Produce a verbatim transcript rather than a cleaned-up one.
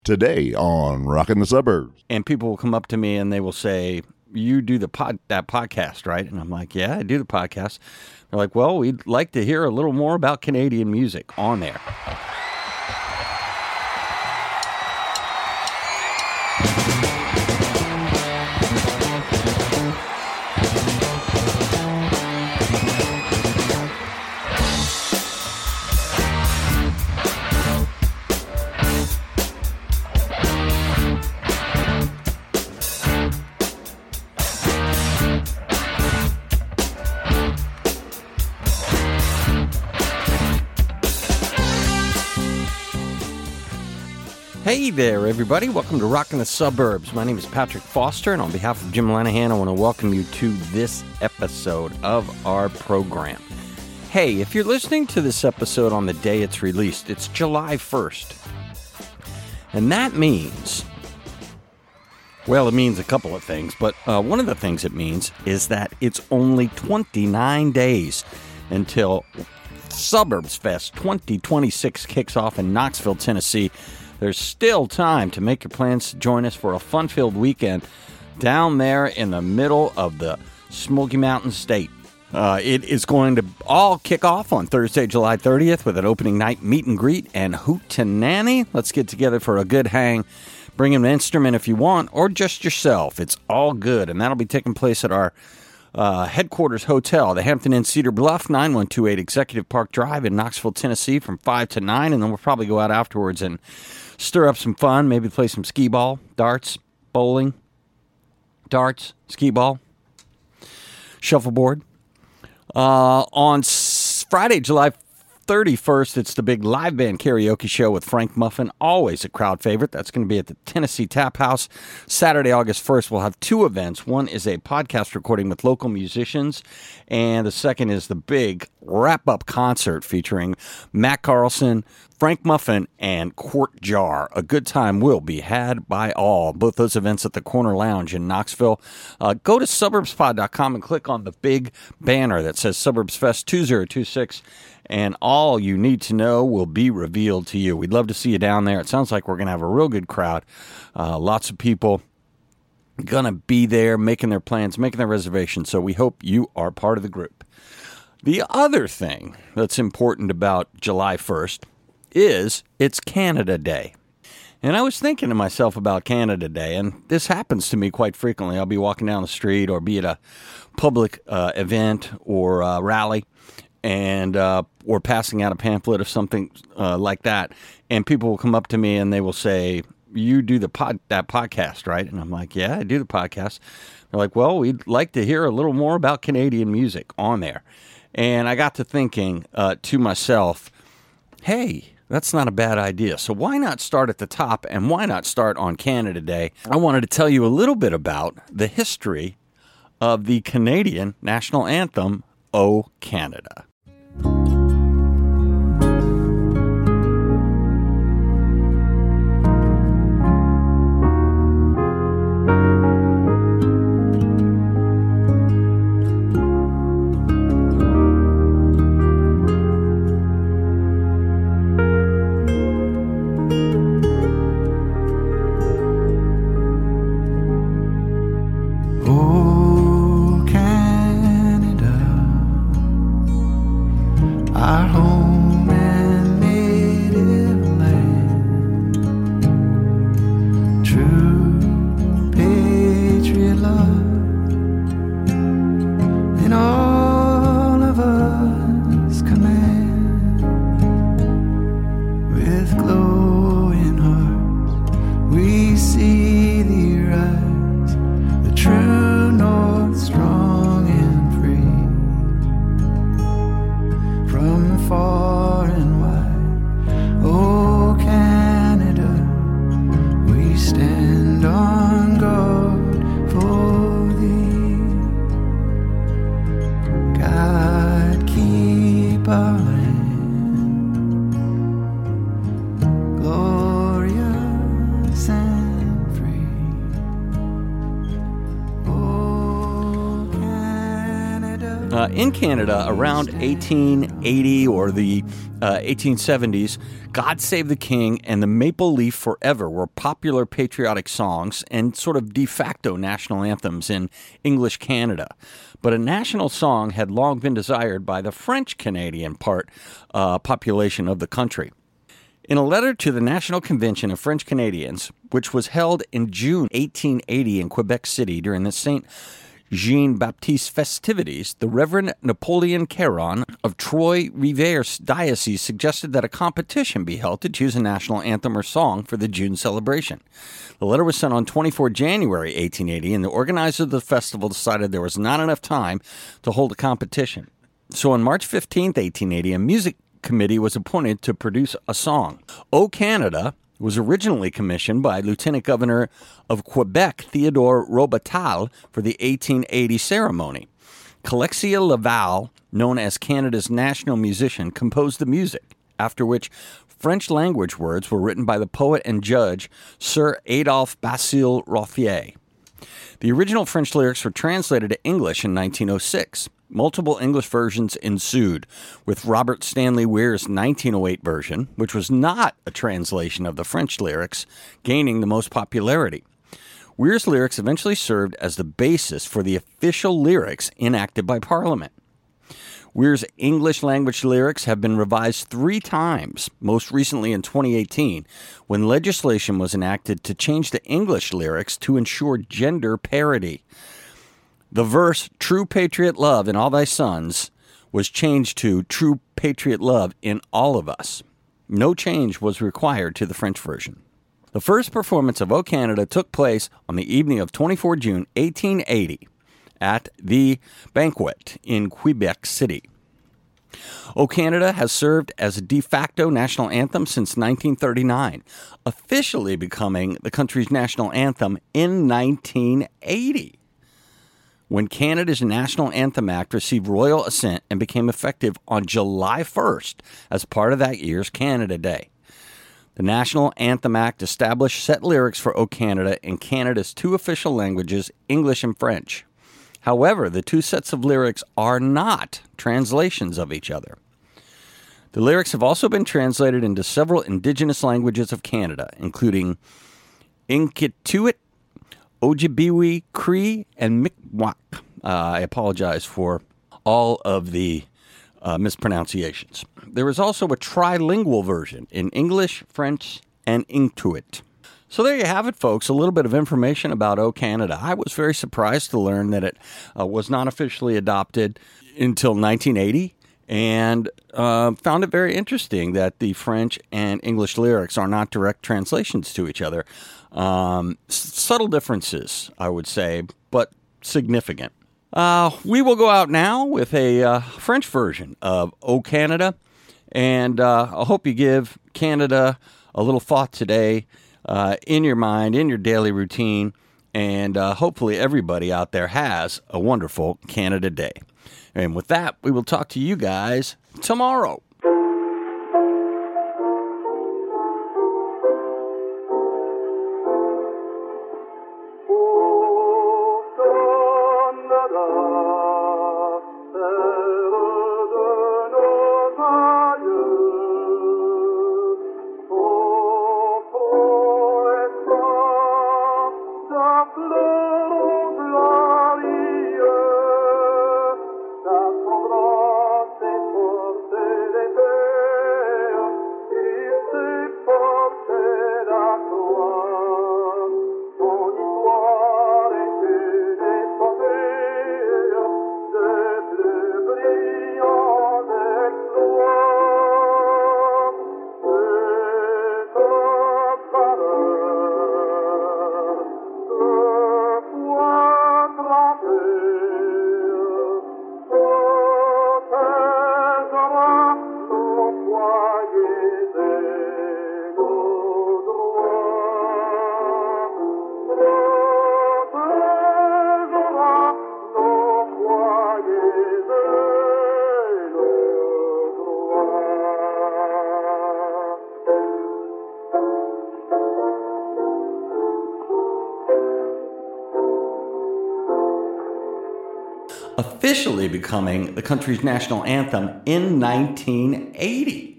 Today on Rockin' the Suburbs. And people will come up to me and they will say, you do the pod that podcast, right? And I'm like, yeah, I do the podcast. They're like, well, we'd like to hear a little more about Canadian music on there. Hey there, everybody. Welcome to Rockin' the Suburbs. My name is Patrick Foster, and on behalf of Jim Lanahan, I want to welcome you to this episode of our program. Hey, if you're listening to this episode on the day it's released, it's July first. And that means, well, it means a couple of things, but uh, one of the things it means is that it's only twenty-nine days until Suburbs Fest twenty twenty-six kicks off in Knoxville, Tennessee. There's still time to make your plans to join us for a fun-filled weekend down there in the middle of the Smoky Mountain State. Uh, it is going to all kick off on Thursday, July thirtieth with an opening night meet and greet and hootenanny. Let's get together for a good hang. Bring an instrument if you want, or just yourself. It's all good, and that'll be taking place at our uh, headquarters hotel, the Hampton Inn Cedar Bluff, nine one two eight Executive Park Drive in Knoxville, Tennessee, from five to nine, and then we'll probably go out afterwards and stir up some fun, maybe play some skee ball, darts, bowling, darts, skee ball, shuffleboard. Uh, on s- Friday, July thirty-first, it's the big live band karaoke show with Frank Muffin, always a crowd favorite. That's going to be at the Tennessee Tap House. Saturday, August first, we'll have two events. One is a podcast recording with local musicians, and the second is the big wrap-up concert featuring Matt Carlson, Frank Muffin, and Quart Jar. A good time will be had by all. Both those events at the Corner Lounge in Knoxville. Uh, go to suburbs pod dot com and click on the big banner that says Suburbs Fest two thousand twenty-six, and all you need to know will be revealed to you. We'd love to see you down there. It sounds like we're going to have a real good crowd. Uh, lots of people going to be there making their plans, making their reservations, so we hope you are part of the group. The other thing that's important about July first is it's Canada Day. And I was thinking to myself about Canada Day, and this happens to me quite frequently. I'll be walking down the street or be at a public uh, event or uh, rally, and uh, or passing out a pamphlet or something uh, like that, and people will come up to me and they will say, you do the pod that podcast, right? And I'm like, yeah, I do the podcast. They're like, well, we'd like to hear a little more about Canadian music on there. And I got to thinking uh, to myself, hey, that's not a bad idea. So why not start at the top, and why not start on Canada Day? I wanted to tell you a little bit about the history of the Canadian national anthem, O Canada. Oh, Canada, our home and native land, true patriot love in all of us command. With glowing hearts we see thee rise, the true north, strong and free. From far and wide, oh Canada, we stand Uh, in Canada, around eighteen eighty or the uh, eighteen seventies, God Save the King and the Maple Leaf Forever were popular patriotic songs and sort of de facto national anthems in English Canada. But a national song had long been desired by the French-Canadian part uh, population of the country. In a letter to the National Convention of French Canadians, which was held in June eighteen eighty in Quebec City during the Saint Jean-Baptiste festivities, the Reverend Napoleon Caron of Troyes-Rivers Diocese suggested that a competition be held to choose a national anthem or song for the June celebration. The letter was sent on the twenty-fourth of January, eighteen eighty, and the organizers of the festival decided there was not enough time to hold a competition. So on March fifteenth, eighteen eighty, a music committee was appointed to produce a song. O Canada was originally commissioned by Lieutenant Governor of Quebec, Theodore Robital, for the eighteen eighty ceremony. Alexia Laval, known as Canada's national musician, composed the music, after which French-language words were written by the poet and judge Sir Adolphe Basile Rothier. The original French lyrics were translated to English in nineteen oh six. Multiple English versions ensued, with Robert Stanley Weir's nineteen oh eight version, which was not a translation of the French lyrics, gaining the most popularity. Weir's lyrics eventually served as the basis for the official lyrics enacted by Parliament. Weir's English-language lyrics have been revised three times, most recently in twenty eighteen, when legislation was enacted to change the English lyrics to ensure gender parity. The verse, "True Patriot Love in All Thy Sons," was changed to "True Patriot Love in All of Us." No change was required to the French version. The first performance of O Canada took place on the evening of the twenty-fourth of June, eighteen eighty, at the Banquet in Quebec City. O Canada has served as a de facto national anthem since nineteen thirty-nine, officially becoming the country's national anthem in nineteen eighty. When Canada's National Anthem Act received royal assent and became effective on July first as part of that year's Canada Day. The National Anthem Act established set lyrics for O Canada in Canada's two official languages, English and French. However, the two sets of lyrics are not translations of each other. The lyrics have also been translated into several Indigenous languages of Canada, including Inkituit, Ojibwe, Cree, and Mi'kmaq. Uh, I apologize for all of the uh, mispronunciations. There is also a trilingual version in English, French, and Inuit. So there you have it, folks, a little bit of information about O Canada. I was very surprised to learn that it uh, was not officially adopted until nineteen eighty, and uh, found it very interesting that the French and English lyrics are not direct translations to each other. Um, s- subtle differences, I would say, but significant. Uh, we will go out now with a uh, French version of O Canada, and uh, I hope you give Canada a little thought today uh, in your mind, in your daily routine, and uh, hopefully everybody out there has a wonderful Canada Day. And with that, we will talk to you guys tomorrow. Glorieux, ta tendresse est force des officially becoming the country's national anthem in nineteen eighty.